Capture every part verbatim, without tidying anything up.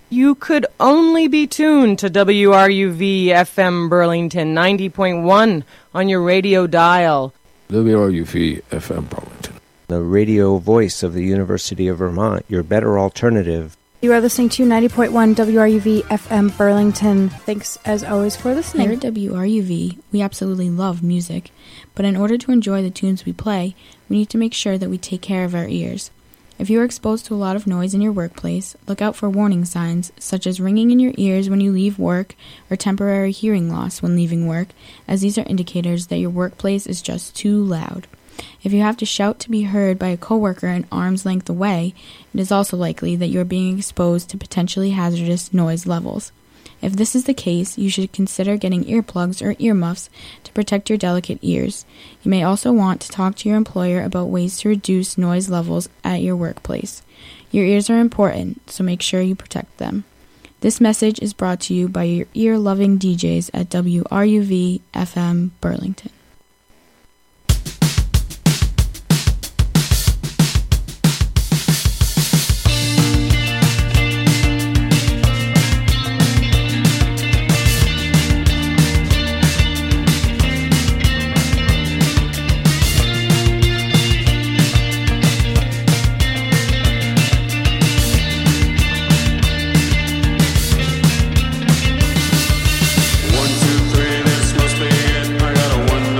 You could only be tuned to W R U V F M Burlington ninety point one on your radio dial. W R U V F M Burlington, the radio voice of the University of Vermont, your better alternative. You are listening to ninety point one W R U V F M Burlington. Thanks, as always, for listening. Here at W R U V, we absolutely love music, but in order to enjoy the tunes we play, we need to make sure that we take care of our ears. If you are exposed to a lot of noise in your workplace, look out for warning signs, such as ringing in your ears when you leave work or temporary hearing loss when leaving work, as these are indicators that your workplace is just too loud. If you have to shout to be heard by a coworker an arm's length away, it is also likely that you are being exposed to potentially hazardous noise levels. If this is the case, you should consider getting earplugs or earmuffs to protect your delicate ears. You may also want to talk to your employer about ways to reduce noise levels at your workplace. Your ears are important, so make sure you protect them. This message is brought to you by your ear-loving D Js at W R U V F M Burlington. One, two, three, this must be it. I got a one.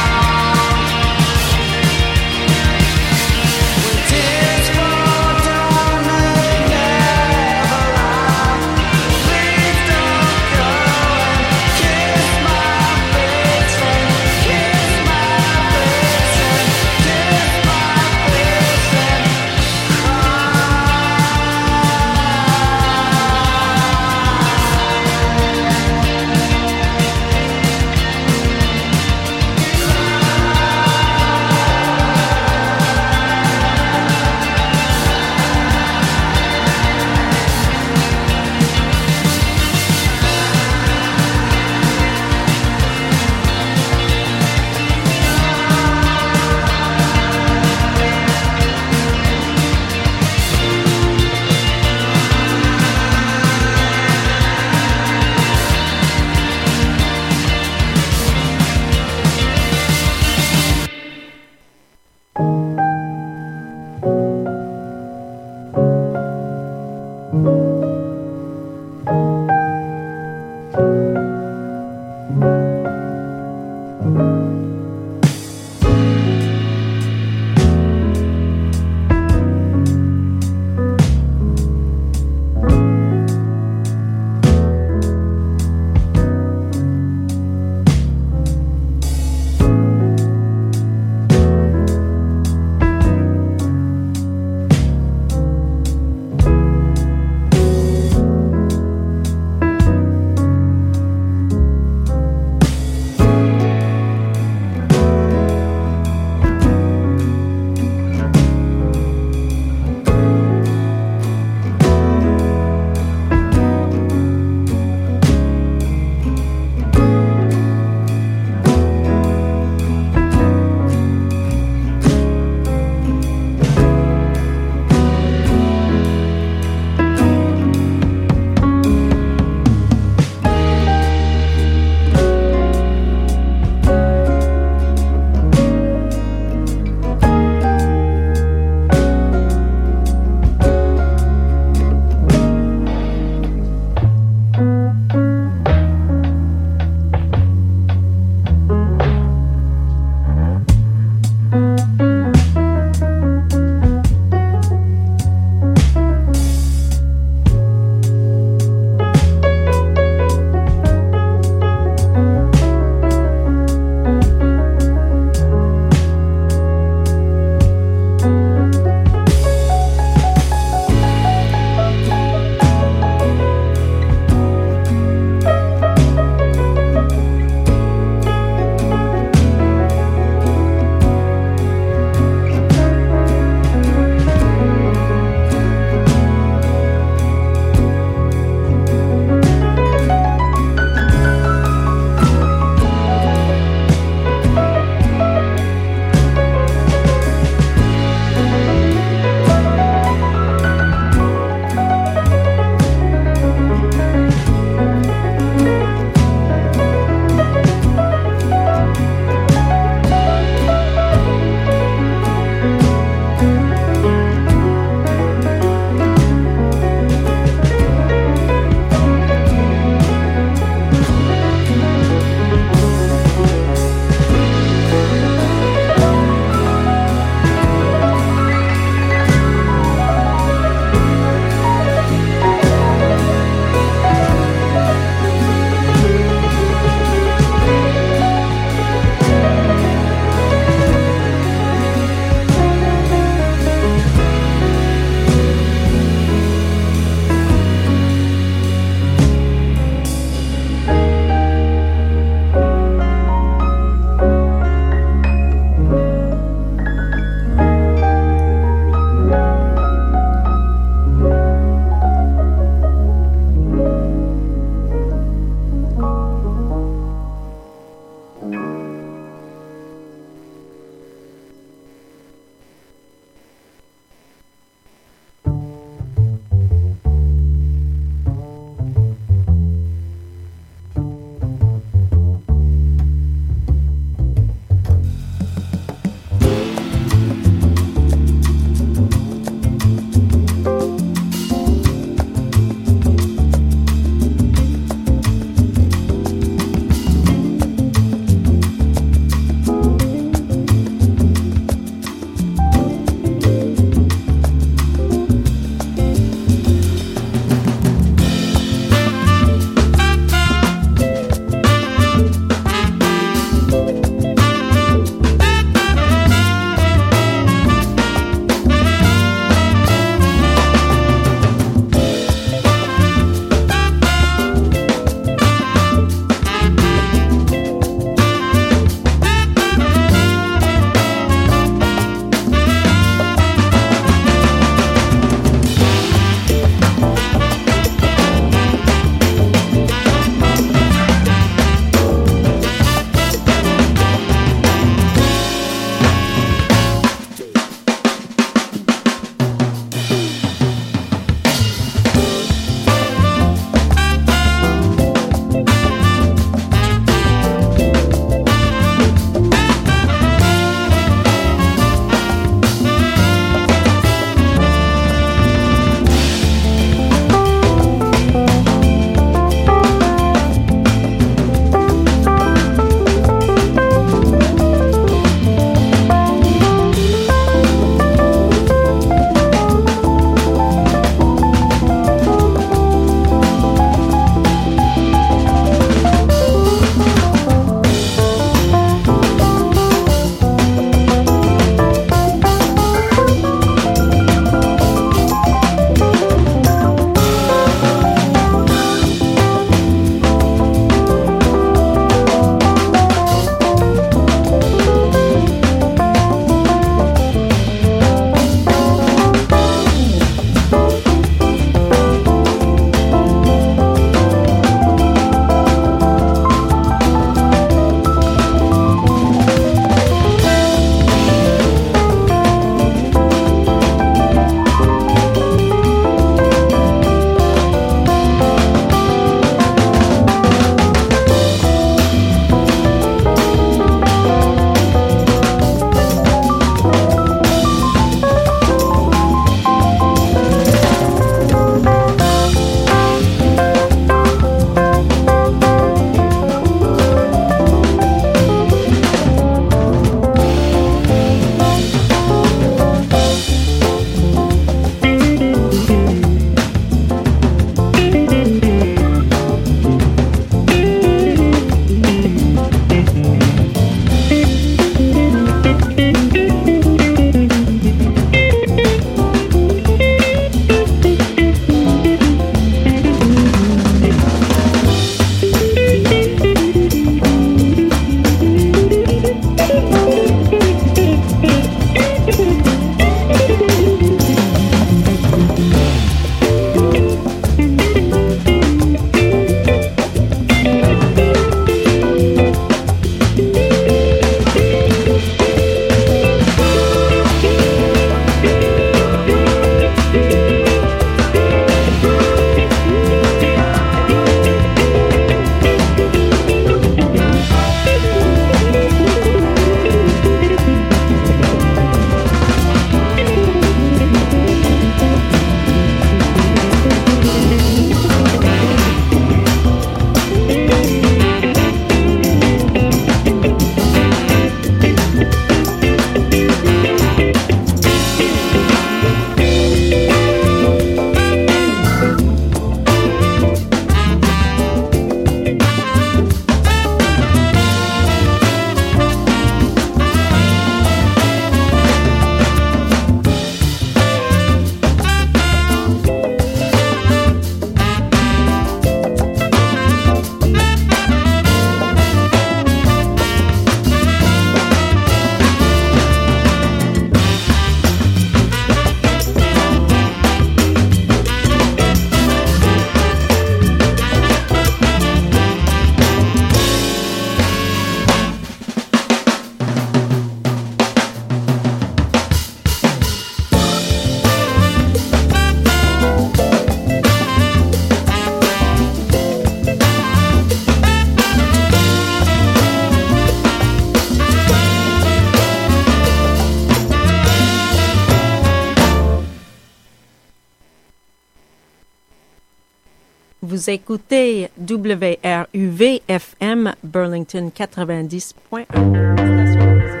Vous écoutez W R U V F M Burlington quatre-vingt-dix point un.